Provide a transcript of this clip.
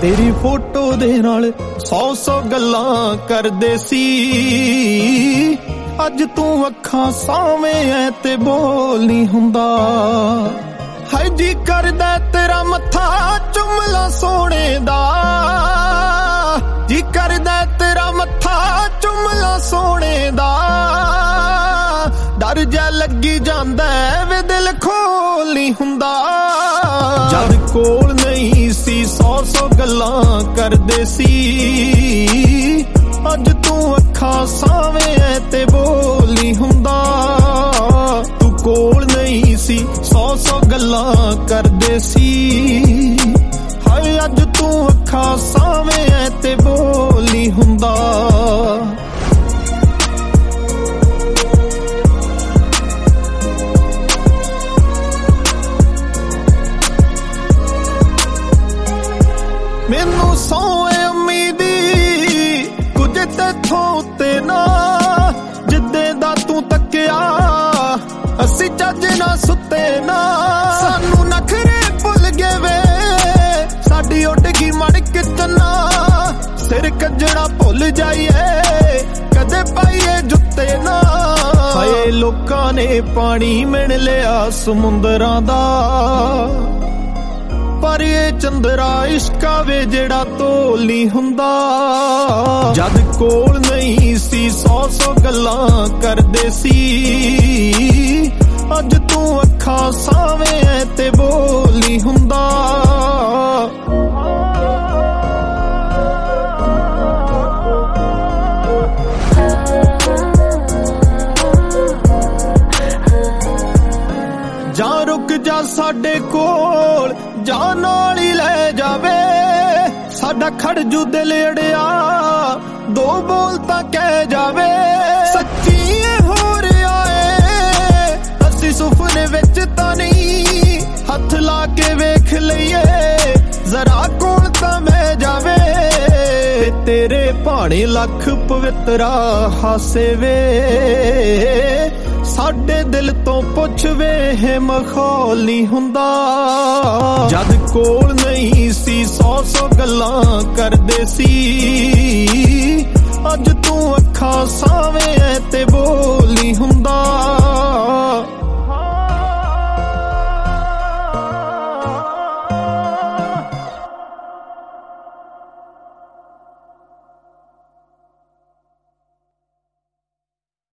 तेरी फोटो दे नाल 100 गल्लां करदे सी, अज तू अखां सावें ऐ ते बोल नहीं हुंदा। हाय जी करदा तेरा मत्था चुमला सोने दा, जी करदा तेरा मत्था चुमला सोने दा। डर जा लगी जांदा वे दिल खोल नहीं हुंदा। जद कोल नहीं सी 100 गल्लां करदे सी, अज तू अखां सावें ऐ ते बोल नहीं हुंदा। तू कोल नहीं सी 100 गल्लां करदे सी, हाय अज तू अखां सावें ऐ ते बोल नहीं हुंदा। मैनू सौए उम्मीदी कुछ तेथों उत्ते ना, जिद्दे दा तू तक्या असी चज ना सुते ना। सानू नखरे भुल गए वे, साडी उड गई मड़क चन्ना। सिर कजड़ा भुल जाइए कदे पाइए जुत्ते ना। हाय लोकां ने पानी मिण लिया समुंदरां दा, पर ये चंदरा इश्का वे जेड़ा तोल नहीं हुंदा। जद कोल नहीं सी 100 गल्लां करदे सी, अज तू अखां सावें ऐ ते बोल नहीं हुंदा। जा रुक जा साडे कोल, जान नाल ही ले जावे। साडा खड़ जू दिल अड़िया, दो बोल तां कह जावे। सच्ची हो रहा है असी सुपने विच तां नहीं, हथ ला के वेख लईए जरा कोल तां मैं जावे। तेरे भाणे लख पवित्रा हासे वे, साडे दिल तो पुछ वे है मखौल नहीं हुंदा। जद कोल नहीं सी 100 गल्लां करदे सी, अज तू अखां सावें ऐ ते बोल नहीं हुंदा।